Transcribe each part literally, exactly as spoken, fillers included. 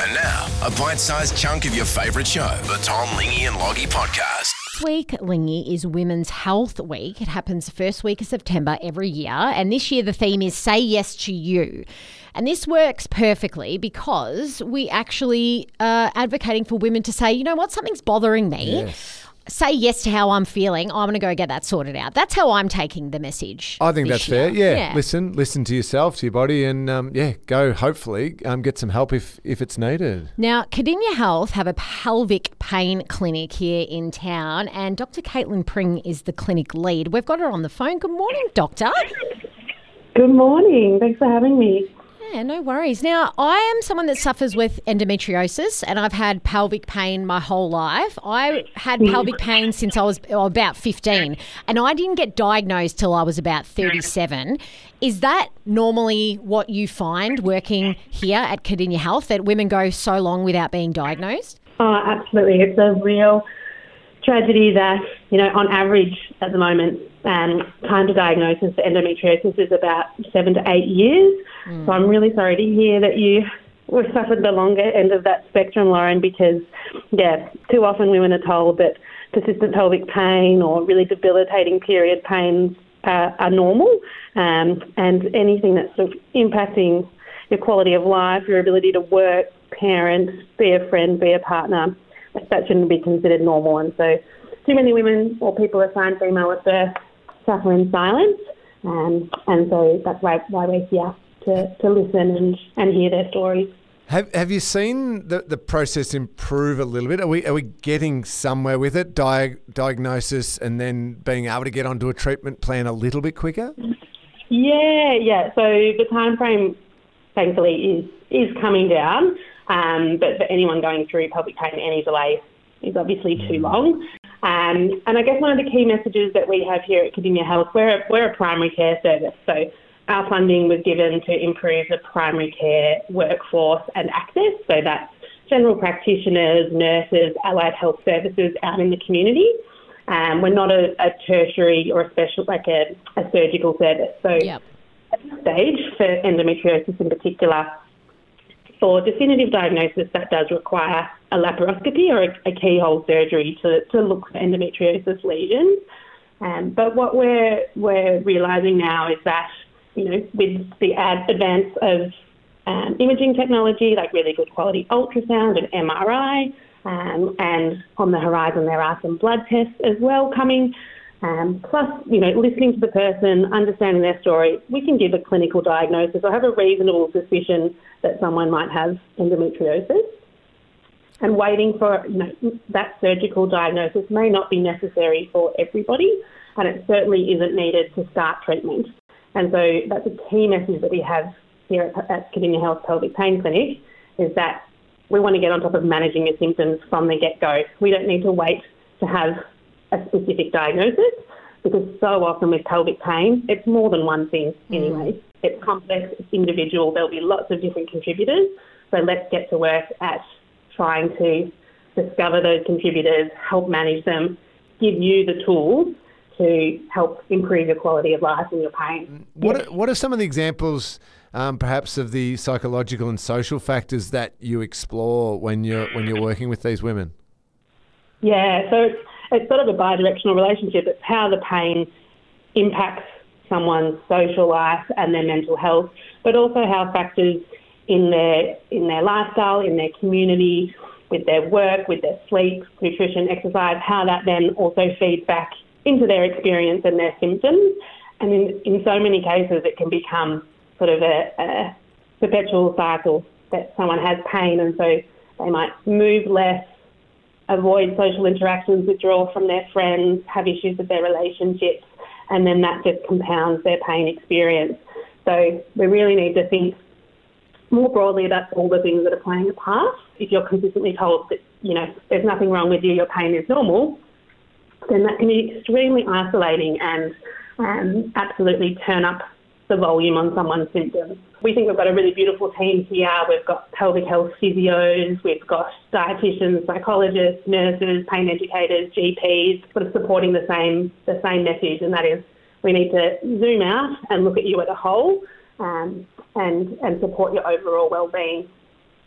And now, a bite-sized chunk of your favourite show, the Tom, Lingy and Loggy podcast. This week, Lingy, is Women's Health Week. It happens the first week of September every year. And this year the theme is Say Yes to You. And this works perfectly because we actually are advocating for women to say, you know what, something's bothering me. Yes. Say yes to how I'm feeling. I'm going to go get that sorted out. That's how I'm taking the message. I think this that's year. fair. Yeah. Yeah. Listen, listen to yourself, to your body, and um, yeah, go hopefully um, get some help if, if it's needed. Now, Cardinia Health have a pelvic pain clinic here in town, and Doctor Caitlin Pring is the clinic lead. We've got her on the phone. Good morning, Doctor. Good morning. Thanks for having me. Yeah, no worries. Now, I am someone that suffers with endometriosis and I've had pelvic pain my whole life. I had pelvic pain since I was about fifteen and I didn't get diagnosed till I was about thirty-seven. Is that normally what you find working here at Cardinia Health, that women go so long without being diagnosed? Oh, absolutely. It's a real tragedy that, you know, on average at the moment, um, time to diagnosis for endometriosis is about seven to eight years. Mm. So I'm really sorry to hear that you were suffered the longer end of that spectrum, Lauren, because, yeah, too often women are told that persistent pelvic pain or really debilitating period pains uh, are normal, um, and anything that's sort of impacting your quality of life, your ability to work, parent, be a friend, be a partner, that shouldn't be considered normal. And so too many women or people assigned female at birth suffer in silence, um, and so that's why, why we're here to, to listen and, and hear their stories. Have Have you seen the, the process improve a little bit? Are we are we getting somewhere with it? Di- diagnosis and then being able to get onto a treatment plan a little bit quicker? Yeah, yeah. So the time frame, thankfully, is is coming down. Um, but for anyone going through pelvic pain, any delay is obviously too long. Um, and I guess one of the key messages that we have here at Cardinia Health, we're a, we're a primary care service. So our funding was given to improve the primary care workforce and access. So that's general practitioners, nurses, allied health services out in the community. Um, we're not a, a tertiary or a special, like a, a surgical service. So Yep. at this stage, for endometriosis in particular, for definitive diagnosis, that does require a laparoscopy or a, a keyhole surgery to, to look for endometriosis lesions. Um, but what we're we're realising now is that, you know, with the ad, advance of um, imaging technology, like really good quality ultrasound and M R I, um, and on the horizon there are some blood tests as well coming. Um, plus, you know, listening to the person, understanding their story, we can give a clinical diagnosis or have a reasonable suspicion that someone might have endometriosis. And waiting for, you know, that surgical diagnosis may not be necessary for everybody, and it certainly isn't needed to start treatment. And so that's a key message that we have here at, at Cardinia Health Pelvic Pain Clinic, is that we want to get on top of managing your symptoms from the get-go. We don't need to wait to have a specific diagnosis, because so often with pelvic pain, it's more than one thing anyway. Mm. It's complex, it's individual, there'll be lots of different contributors. So let's get to work at trying to discover those contributors, help manage them, give you the tools to help improve your quality of life and your pain. What are, what are some of the examples, um, perhaps, of the psychological and social factors that you explore when you're when you're working with these women? Yeah, so it's, it's sort of a bi-directional relationship. It's how the pain impacts someone's social life and their mental health, but also how factors in their in their lifestyle, in their community, with their work, with their sleep, nutrition, exercise, how that then also feeds back into their experience and their symptoms. And in, in so many cases, it can become sort of a, a perpetual cycle that someone has pain, and so they might move less, avoid social interactions, withdraw from their friends, have issues with their relationships, and then that just compounds their pain experience. So we really need to think more broadly about all the things that are playing a part. If you're consistently told that, you know, there's nothing wrong with you, your pain is normal, then that can be extremely isolating and um, absolutely turn up the volume on someone's symptoms. We think we've got a really beautiful team here. We've got pelvic health physios, we've got dietitians, psychologists, nurses, pain educators, G Ps, sort of supporting the same the same message, and that is we need to zoom out and look at you as a whole, um, and and support your overall well-being.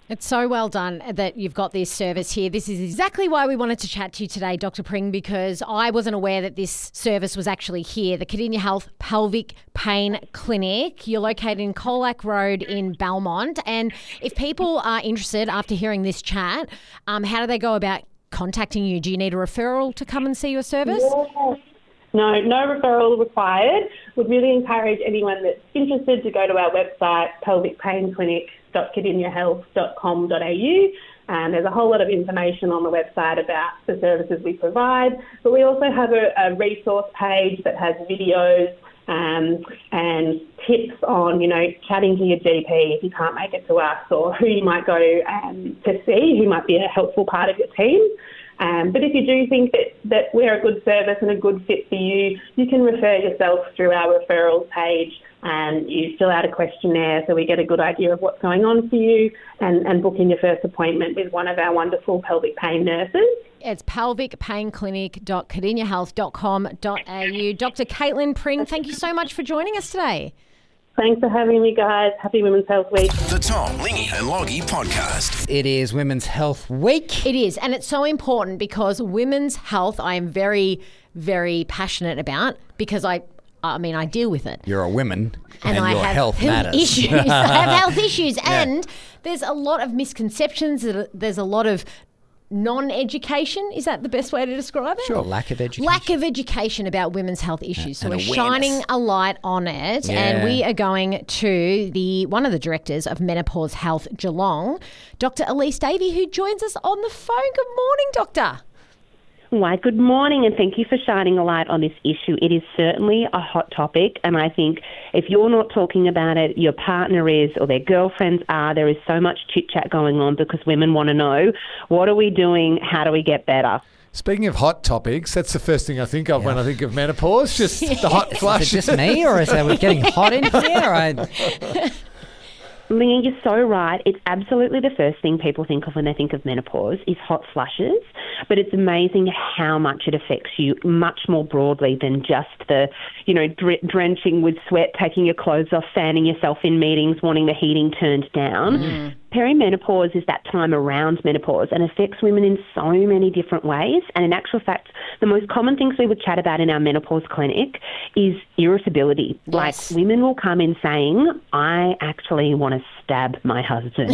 It's so well done that you've got this service here. This is exactly why we wanted to chat to you today, Doctor Pring, because I wasn't aware that this service was actually here, the Cardinia Health Pelvic Pain Clinic. You're located in Colac Road in Belmont. And if people are interested after hearing this chat, um, how do they go about contacting you? Do you need a referral to come and see your service? Yeah. No, no referral required. Would really encourage anyone that's interested to go to our website, pelvic pain clinic dot cardinia health dot com dot a u. Um, there's a whole lot of information on the website about the services we provide, but we also have a, a resource page that has videos um, and tips on, you know, chatting to your G P if you can't make it to us, or who you might go um, to see, who might be a helpful part of your team. Um, but if you do think that, that we're a good service and a good fit for you, you can refer yourself through our referrals page, and you fill out a questionnaire so we get a good idea of what's going on for you, and, and book in your first appointment with one of our wonderful pelvic pain nurses. It's pelvic pain clinic dot cardinia health dot com dot a u. Doctor Caitlin Pring, thank you so much for joining us today. Thanks for having me, guys. Happy Women's Health Week. The Tom, Lingy and Loggy Podcast. It is Women's Health Week. It is, and it's so important because women's health I am very, very passionate about, because I I mean, I deal with it. You're a woman and, and I your have health matters. issues. I have health issues, Yeah. and there's a lot of misconceptions. There's a lot of non-education. Is that the best way to describe it? Sure, lack of education. Lack of education about women's health issues. So and we're awareness. shining a light on it, Yeah. and we are going to the one of the directors of Menopause Health Geelong, Doctor Elise Davey, who joins us on the phone. Good morning, Doctor. Why, good morning, and thank you for shining a light on this issue. It is certainly a hot topic, and I think if you're not talking about it, your partner is, or their girlfriends are. There is so much chit-chat going on because women want to know, what are we doing? How do we get better? Speaking of hot topics, that's the first thing I think of when I think of menopause, just the hot flush. Is it just me, or is it getting hot in here? I... Lingy, you're so right. It's absolutely the first thing people think of when they think of menopause is hot flushes, but it's amazing how much it affects you much more broadly than just the, you know, dre- drenching with sweat, taking your clothes off, fanning yourself in meetings, wanting the heating turned down. Mm. Perimenopause is that time around menopause and affects women in so many different ways. And in actual fact, the most common things we would chat about in our menopause clinic is irritability. Yes. Like, women will come in saying, I actually want to stab my husband.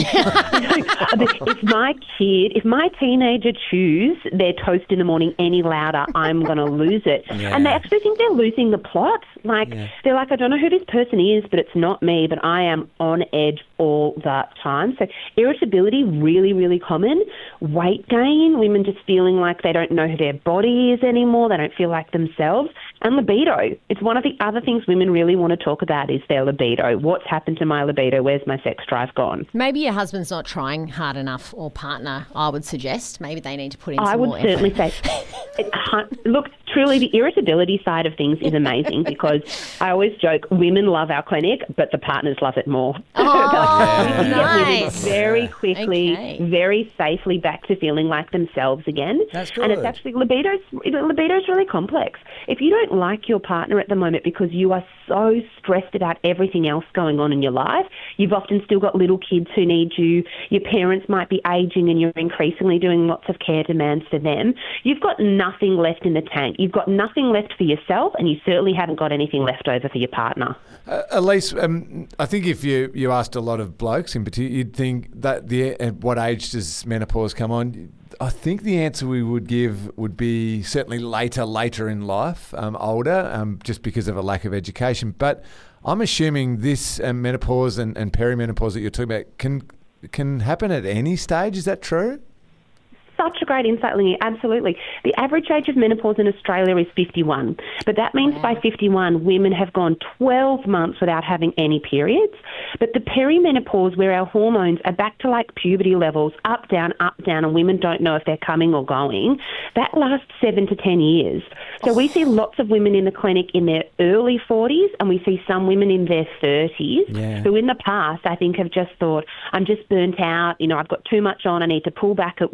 If my kid, if my teenager chews their toast in the morning any louder, I'm going to lose it. Yeah. And they actually think they're losing the plot. Like, Yeah. they're like, I don't know who this person is, but it's not me, but I am on edge all the time. So irritability, really, really common. Weight gain, women just feeling like they don't know who their body is anymore. They don't feel like themselves. And libido. It's one of the other things women really want to talk about is their libido. What's happened to my libido? Where's my sex drive gone? Maybe your husband's not trying hard enough, or partner, I would suggest. Maybe they need to put in I some would more certainly effort. say, it, look, truly the irritability side of things is amazing because I always joke, women love our clinic, but the partners love it more. Oh, We can get women nice. very quickly, Okay. very safely back to feeling like themselves again. That's And it's good. actually, libido's, libido's really complex. If you don't like your partner at the moment because you are so stressed about everything else going on in your life, you've often still got little kids who need you, your parents might be aging and you're increasingly doing lots of care demands for them, you've got nothing left in the tank. You've got nothing left for yourself, and you certainly haven't got anything left over for your partner. Uh, Elise, um, I think if you, you asked a lot of blokes in particular, you'd think that the at what age does menopause come on? I think the answer we would give would be certainly later, later in life, um, older, um, just because of a lack of education. But I'm assuming this um, menopause and, and perimenopause that you're talking about can can happen at any stage. Is that true? Such a great insight, Lingy. Absolutely. The average age of menopause in Australia is fifty-one. But that means by fifty-one, women have gone twelve months without having any periods. But the perimenopause, where our hormones are back to like puberty levels, up, down, up, down, and women don't know if they're coming or going, that lasts seven to ten years. So we see lots of women in the clinic in their early forties, and we see some women in their thirties Yeah. who in the past, I think, have just thought, I'm just burnt out, you know, I've got too much on, I need to pull back at work this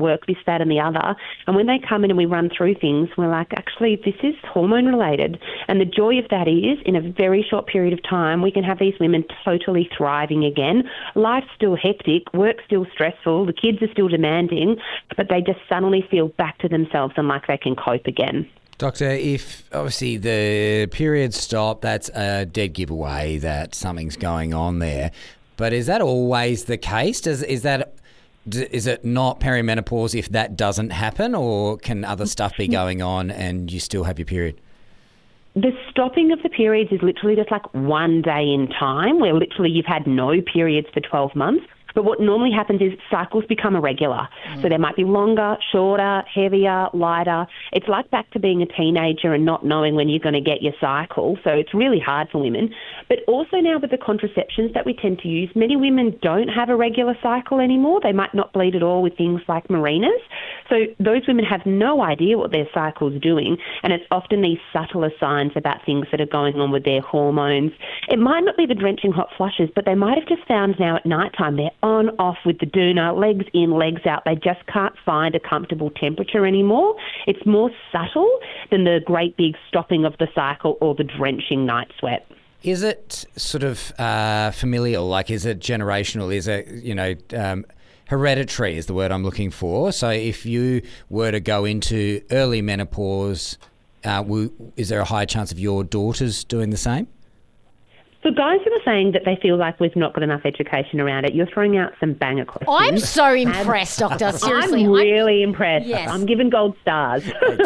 that, and the other. And when they come in and we run through things, we're like, actually, this is hormone related. And the joy of that is, in a very short period of time, we can have these women totally thriving again. Life's still hectic, work's still stressful, the kids are still demanding, but they just suddenly feel back to themselves and like they can cope again. Doctor, if obviously the periods stop, that's a dead giveaway that something's going on there. But is that always the case? Does is that is it not perimenopause if that doesn't happen, or can other stuff be going on and you still have your period? The stopping of the periods is literally just like one day in time where literally you've had no periods for twelve months. But what normally happens is cycles become irregular. Mm. So they might be longer, shorter, heavier, lighter. It's like back to being a teenager and not knowing when you're going to get your cycle. So it's really hard for women. But also now with the contraceptions that we tend to use, many women don't have a regular cycle anymore. They might not bleed at all with things like Mirenas. So those women have no idea what their cycle's doing. And it's often these subtler signs about things that are going on with their hormones. It might not be the drenching hot flushes, but they might have just found now at night time they're on, off with the doona, legs in, legs out. They just can't find a comfortable temperature anymore. It's more subtle than the great big stopping of the cycle or the drenching night sweat. Is it sort of uh, familial? Like, is it generational? Is it, you know, um, hereditary is the word I'm looking for. So if you were to go into early menopause, uh, will, is there a high chance of your daughters doing the same? So guys who are saying that they feel like we've not got enough education around it, you're throwing out some banger questions. I'm so impressed, Doctor. Seriously. I'm really I'm, impressed. Yes. I'm giving gold stars.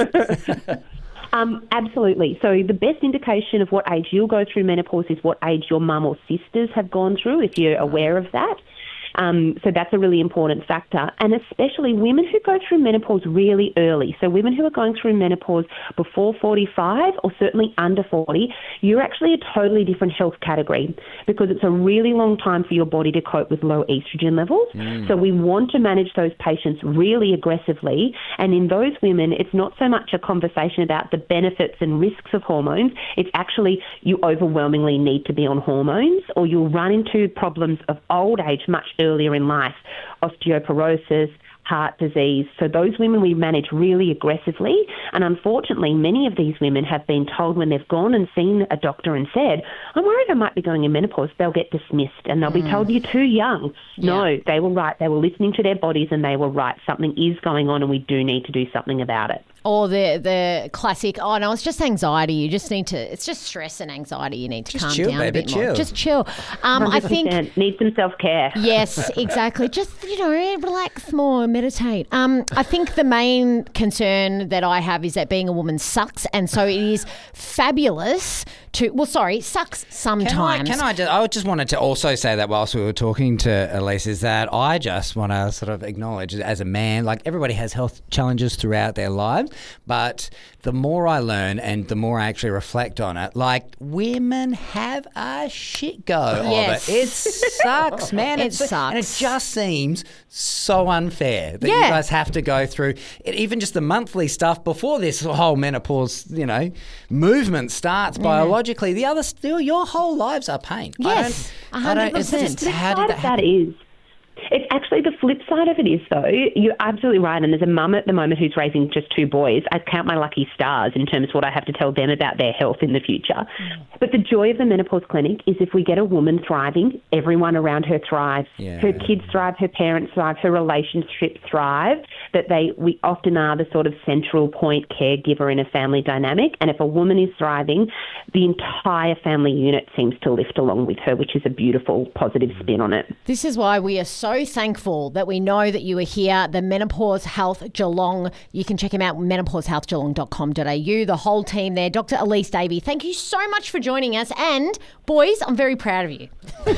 um, absolutely. So the best indication of what age you'll go through menopause is what age your mum or sisters have gone through, if you're aware of that. Um, so that's a really important factor, and especially women who go through menopause really early. So women who are going through menopause before forty-five or certainly under forty, you're actually a totally different health category because it's a really long time for your body to cope with low estrogen levels. Mm. So we want to manage those patients really aggressively, and in those women, it's not so much a conversation about the benefits and risks of hormones. It's actually you overwhelmingly need to be on hormones or you'll run into problems of old age much earlier earlier in life, osteoporosis, heart disease. So those women we manage really aggressively. And unfortunately, many of these women have been told when they've gone and seen a doctor and said, I'm worried I might be going in menopause, they'll get dismissed and they'll mm. be told you're too young. Yeah. No, they were right. They were listening to their bodies and they were right. Something is going on and we do need to do something about it. Or the the classic, oh no, it's just anxiety. You just need to, it's just stress and anxiety. You need to just calm chill, down baby, a bit chill. more. Just chill. Um, I think need some self-care. Yes, exactly. Just, you know, relax more, meditate. Um, I think the main concern that I have is that being a woman sucks, and so it is fabulous to. Well, sorry, sucks sometimes. Can I? Can I just? I just wanted to also say that whilst we were talking to Elise, is that I just want to sort of acknowledge as a man, like everybody has health challenges throughout their lives. But the more I learn and the more I actually reflect on it, like women have a shit go yes. of it. It sucks, man. It it's, sucks. And it just seems so unfair that yeah. you guys have to go through it, even just the monthly stuff before this whole menopause, you know, movement starts biologically. The other still, your whole lives are pain. Yes, I don't, one hundred percent. It's just, how did that happen? That is. It's actually the flip side of it is, though, you're absolutely right. And there's a mum at the moment who's raising just two boys. I count my lucky stars in terms of what I have to tell them about their health in the future. Mm. But the joy of the menopause clinic is if we get a woman thriving, everyone around her thrives. Yeah. Her kids thrive, her parents thrive, her relationships thrive, that they we often are the sort of central point caregiver in a family dynamic. And if a woman is thriving, the entire family unit seems to lift along with her, which is a beautiful, positive spin on it. This is why we are so So thankful that we know that you are here. The Menopause Health Geelong. You can check him out, menopause health geelong dot com dot a u. The whole team there. Doctor Elise Davey, thank you so much for joining us. And boys, I'm very proud of you.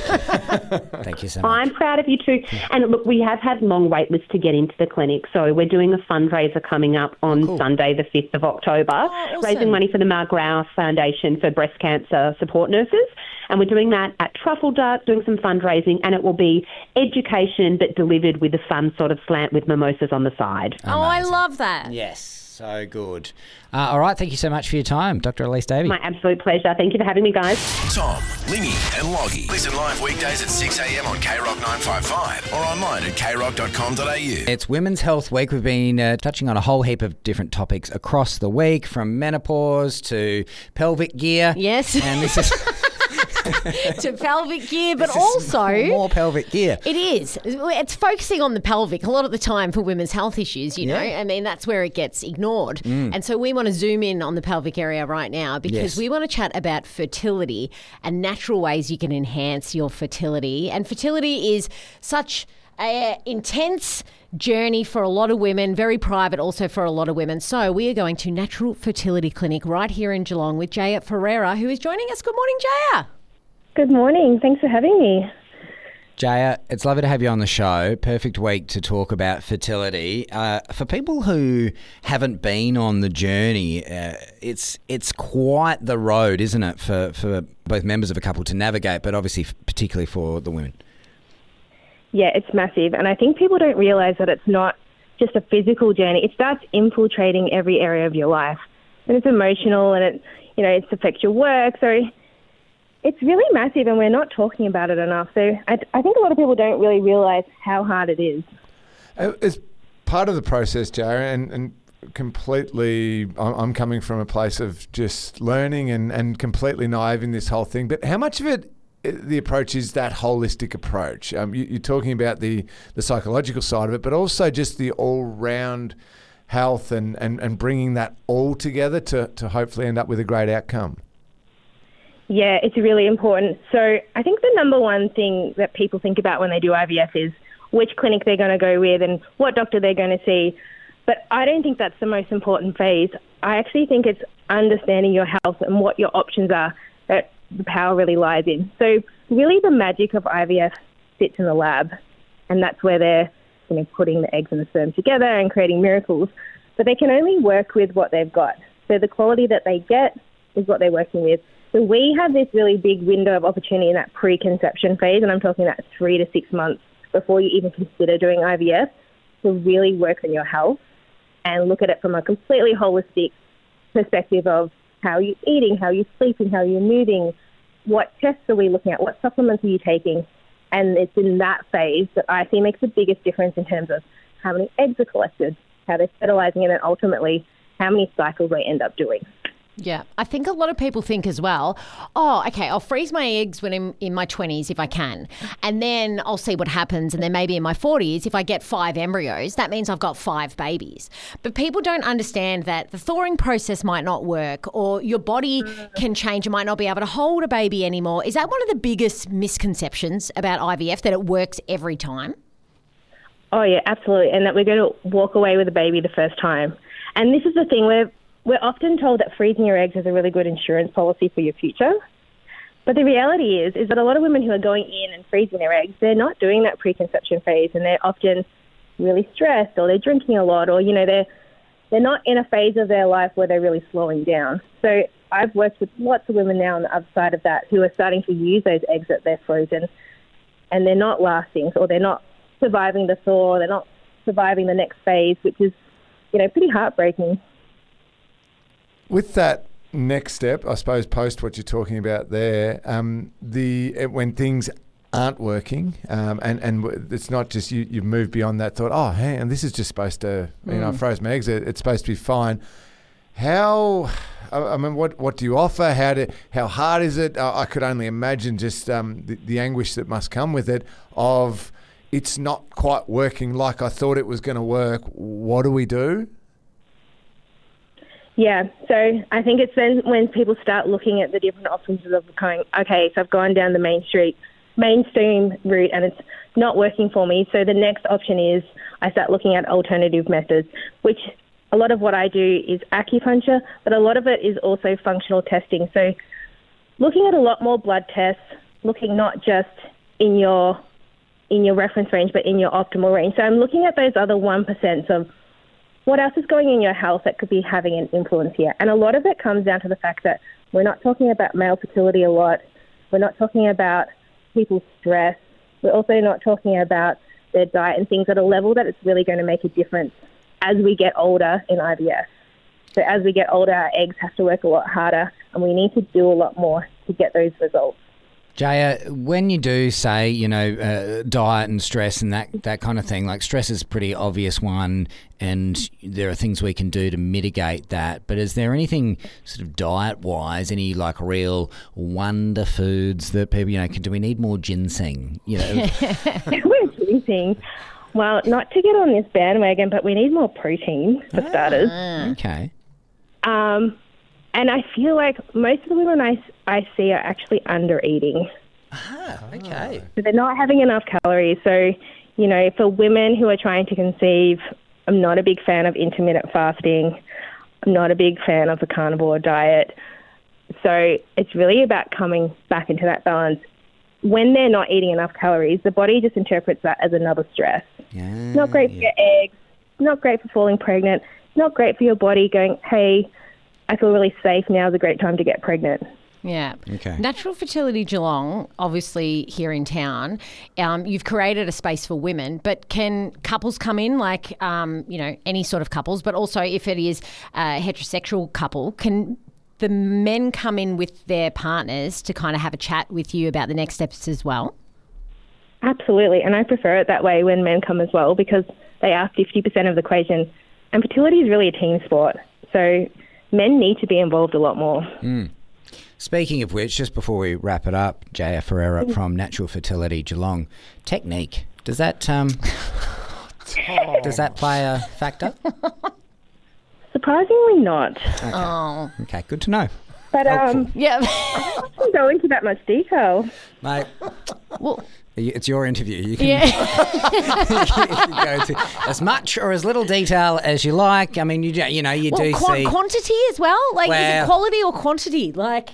Thank you so much. I'm proud of you too. And look, we have had long wait lists to get into the clinic. So we're doing a fundraiser coming up on cool. Sunday, the fifth of October, oh, awesome. raising money for the Mark-Rao Foundation for breast cancer support nurses. And we're doing that at Truffle Duck, doing some fundraising, and it will be education but delivered with a fun sort of slant with mimosas on the side. Oh, I love that. Yes. So good. Uh, all right, thank you so much for your time, Doctor Elise Davey. My absolute pleasure. Thank you for having me, guys. Tom, Lingy and Loggy. Listen live weekdays at six a.m. on K Rock nine fifty-five or online at k rock dot com dot a u. It's Women's Health Week. We've been uh, touching on a whole heap of different topics across the week, from menopause to pelvic gear. Yes. And this is... to pelvic gear, but This is also more pelvic gear. it is. It's focusing on the pelvic a lot of the time for women's health issues, you know. Yeah. I mean, that's where it gets ignored. And so we want to zoom in on the pelvic area right now because Yes. we want to chat about fertility and natural ways you can enhance your fertility. And fertility is such a intense journey for a lot of women, very private also for a lot of women. So we are going to Natural Fertility Clinic right here in Geelong with Jaya Ferreira, who is joining us. Good morning, Jaya. Good morning. Thanks for having me. Jaya, it's lovely to have you on the show. Perfect week to talk about fertility. Uh, for people who haven't been on the journey, uh, it's it's quite the road, isn't it, for, for both members of a couple to navigate, but obviously f- particularly for the women. Yeah, it's massive. And I think people don't realise that it's not just a physical journey. It starts infiltrating every area of your life. And it's emotional and it, you know, it affects your work. So it's really massive and we're not talking about it enough. So I, I think a lot of people don't really realise how hard it is. Uh, It's part of the process, Jara, and, and completely, I'm I'm coming from a place of just learning and, and completely naive in this whole thing. But how much of it, uh, the approach is that holistic approach? Um, you, you're talking about the, the psychological side of it, but also just the all-round health and, and, and bringing that all together to, to hopefully end up with a great outcome. Yeah, it's really important. So I think the number one thing that people think about when they do I V F is which clinic they're going to go with and what doctor they're going to see. But I don't think that's the most important phase. I actually think it's understanding your health and what your options are that the power really lies in. So really the magic of I V F sits in the lab, and that's where they're, you know, putting the eggs and the sperm together and creating miracles. But they can only work with what they've got. So the quality that they get is what they're working with. So we have this really big window of opportunity in that preconception phase, and I'm talking that three to six months before you even consider doing I V F, to really work on your health and look at it from a completely holistic perspective of how you're eating, how you're sleeping, how you're moving, what tests are we looking at, what supplements are you taking. And it's in that phase that I see makes the biggest difference in terms of how many eggs are collected, how they're fertilizing, and then ultimately how many cycles they end up doing. Yeah, I think a lot of people think as well, oh, okay, I'll freeze my eggs when I'm in my twenties if I can, and then I'll see what happens, and then maybe in my forties, if I get five embryos, that means I've got five babies. But people don't understand that the thawing process might not work, or your body can change, you might not be able to hold a baby anymore. Is that one of the biggest misconceptions about I V F, that it works every time? Oh, yeah, absolutely, and that we're going to walk away with a baby the first time. And this is the thing where we're often told that freezing your eggs is a really good insurance policy for your future. But the reality is, is that a lot of women who are going in and freezing their eggs, they're not doing that preconception phase, and they're often really stressed, or they're drinking a lot, or, you know, they're, they're not in a phase of their life where they're really slowing down. So I've worked with lots of women now on the other side of that who are starting to use those eggs that they're frozen, and they're not lasting, or they're not surviving the thaw, they're not surviving the next phase, which is, you know, pretty heartbreaking. With that next step, I suppose, post what you're talking about there, um, the when things aren't working, um, and and it's not just you. You've moved beyond that thought. Oh, hey, and this is just supposed to, you Mm. know, I froze my eggs. It, it's supposed to be fine. How? I, I mean, what what do you offer? How do? How hard is it? I, I could only imagine just um, the, the anguish that must come with it. Of it's not quite working like I thought it was going to work. What do we do? Yeah, so I think it's then when people start looking at the different options of going, okay, so I've gone down the main street, mainstream route, and it's not working for me. So the next option is I start looking at alternative methods, which a lot of what I do is acupuncture, but a lot of it is also functional testing. So looking at a lot more blood tests, looking not just in your in your reference range, but in your optimal range. So I'm looking at those other one percent of what else is going in your health that could be having an influence here. And a lot of it comes down to the fact that we're not talking about male fertility a lot. We're not talking about people's stress. We're also not talking about their diet and things at a level that it's really going to make a difference as we get older in I V F. So as we get older, our eggs have to work a lot harder, and we need to do a lot more to get those results. Jaya, when you do say, you know, uh, diet and stress and that, that kind of thing, like stress is a pretty obvious one and there are things we can do to mitigate that. But is there anything sort of diet-wise, any like real wonder foods that people, you know, can, do we need more ginseng? You know, We're ginseng. Well, not to get on this bandwagon, but we need more protein for starters. okay. Um, and I feel like most of the women I, I see are actually under-eating. Ah, okay. So they're not having enough calories. So, you know, for women who are trying to conceive, I'm not a big fan of intermittent fasting. I'm not a big fan of the carnivore diet. So it's really about coming back into that balance. When they're not eating enough calories, the body just interprets that as another stress. Yeah, Not great for yeah. your eggs, not great for falling pregnant, not great for your body going, hey, I feel really safe, now's a great time to get pregnant. Yeah. Okay. Natural Fertility Geelong, obviously here in town, um, you've created a space for women, but can couples come in, like, um, you know, any sort of couples, but also if it is a heterosexual couple, can the men come in with their partners to kind of have a chat with you about the next steps as well? Absolutely, and I prefer it that way when men come as well because they are fifty percent of the equation. And fertility is really a team sport, so men need to be involved a lot more. Mm. Speaking of which, just before we wrap it up, Jaya Ferreira from Natural Fertility Geelong, technique, does that um, does that play a factor? Surprisingly not. Okay. Oh. Okay, good to know. But um, Yeah. I don't go into that much detail. Mate, Well, it's your interview. You can, yeah. you can go to as much or as little detail as you like. I mean, you you know, you Well, do qua- see... quantity as well? Like, is Well- it quality or quantity? Like,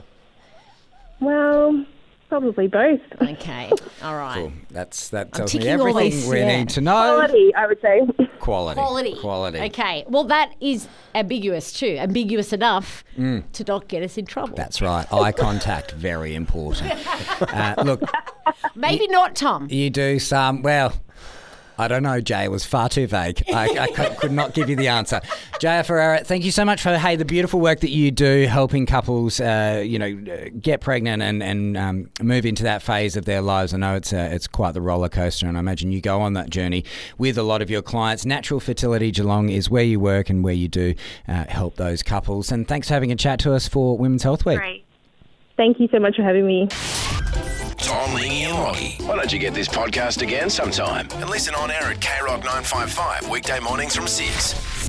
Well, probably both. okay, all right. Cool. That's, that tells me ticking all everything these, we yeah. need to know. Quality, I would say. Quality. Quality. Quality. Okay. Well, that is ambiguous too. Ambiguous enough to not get us in trouble. That's right. Eye contact, very important. Uh, look, Maybe not, Tom. you do some, well, I don't know, Jay. It was far too vague. I, I could, could not give you the answer. Jaya Ferreira, thank you so much for, hey, the beautiful work that you do helping couples, uh, you know, get pregnant and, and um, move into that phase of their lives. I know it's uh, it's quite the roller coaster, and I imagine you go on that journey with a lot of your clients. Natural Fertility Geelong is where you work and where you do uh, help those couples. And thanks for having a chat to us for Women's Health Week. Great. Thank you so much for having me. Tom, Lingy and Lockie. Why don't you get this podcast again sometime and listen on air at K Rock nine five five weekday mornings from six.